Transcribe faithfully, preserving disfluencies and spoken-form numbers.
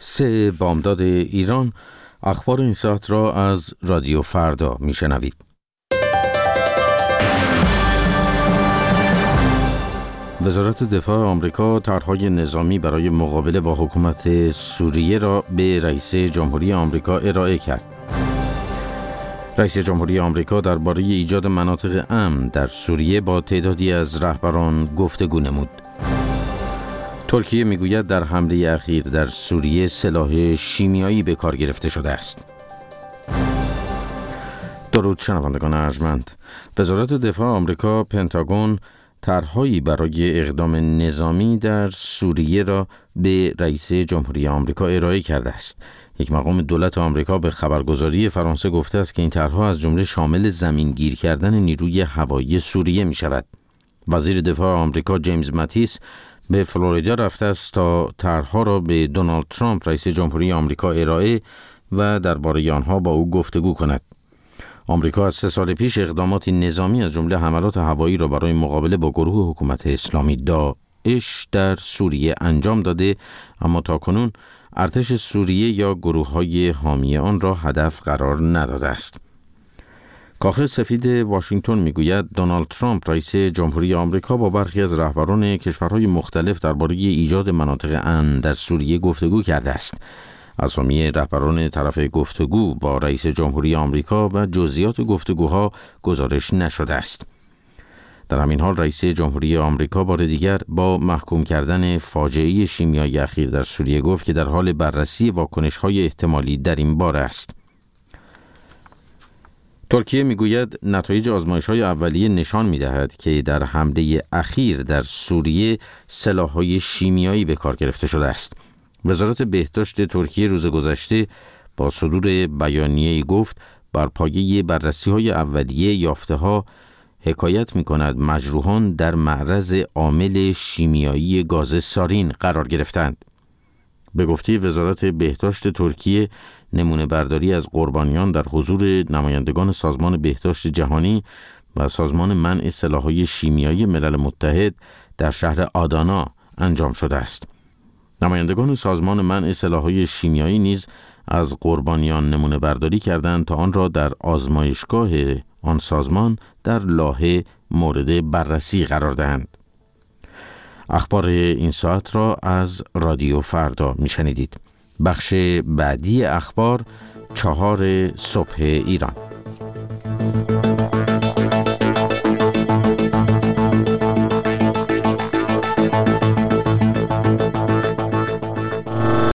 سه بامداد ایران، اخبار این ساعت را از رادیو فردا میشنوید. وزارت دفاع آمریکا طرح‌های نظامی برای مقابله با حکومت سوریه را به رئیس جمهوری آمریکا ارائه کرد. رئیس جمهوری آمریکا درباره ایجاد مناطق امن در سوریه با تعدادی از رهبران گفتگو نمود. ترکیه میگوید در حمله اخیر در سوریه سلاح شیمیایی به کار گرفته شده است. درود شنوندگان ارجمند. وزارت دفاع آمریکا پنتاگون طرح‌هایی برای اقدام نظامی در سوریه را به رئیس جمهوری آمریکا ارائه کرده است. یک مقام دولت آمریکا به خبرگزاری فرانسه گفته است که این طرح‌ها از جمله شامل زمینگیر کردن نیروی هوایی سوریه می شود. وزیر دفاع آمریکا جیمز ماتیس به فلوریدا رفته است تا طرح‌ها را به دونالد ترامپ رئیس جمهوری آمریکا ارائه و درباره آنها با او گفتگو کند. آمریکا از سه سال پیش اقداماتی نظامی از جمله حملات هوایی را برای مقابله با گروه حکومت اسلامی داعش در سوریه انجام داده، اما تاکنون ارتش سوریه یا گروه‌های حامی آن را هدف قرار نداده است. کاخ سفید واشنگتن میگوید دونالد ترامپ رئیس جمهوری آمریکا با برخی از رهبران کشورهای مختلف درباره ایجاد مناطق امن در سوریه گفتگو کرده است. اسامی رهبران طرف گفتگو با رئیس جمهوری آمریکا و جزئیات گفتگوها گزارش نشده است. در همین حال رئیس جمهوری آمریکا بار دیگر با محکوم کردن فاجعه شیمیایی اخیر در سوریه گفت که در حال بررسی واکنش‌های احتمالی در این باره است. ترکیه میگوید نتایج آزمایش‌های اولیه نشان می‌دهد که در حمله اخیر در سوریه سلاح‌های شیمیایی به کار گرفته شده است. وزارت بهداشت ترکیه روز گذشته با صدور بیانیه‌ای گفت بر پایه بررسی‌های اولیه یافته‌ها حکایت می‌کند مجروحان در معرض عامل شیمیایی گاز سارین قرار گرفتند. به گفته وزارت بهداشت ترکیه، نمونه برداری از قربانیان در حضور نمایندگان سازمان بهداشت جهانی و سازمان منع سلاح‌های شیمیایی ملل متحد در شهر آدانا انجام شده است. نمایندگان سازمان منع سلاح‌های شیمیایی نیز از قربانیان نمونه برداری کردند تا آن را در آزمایشگاه آن سازمان در لاهه مورد بررسی قرار دهند. اخبار این ساعت را از رادیو فردا میشنیدید. بخش بعدی اخبار چهار صبح ایران.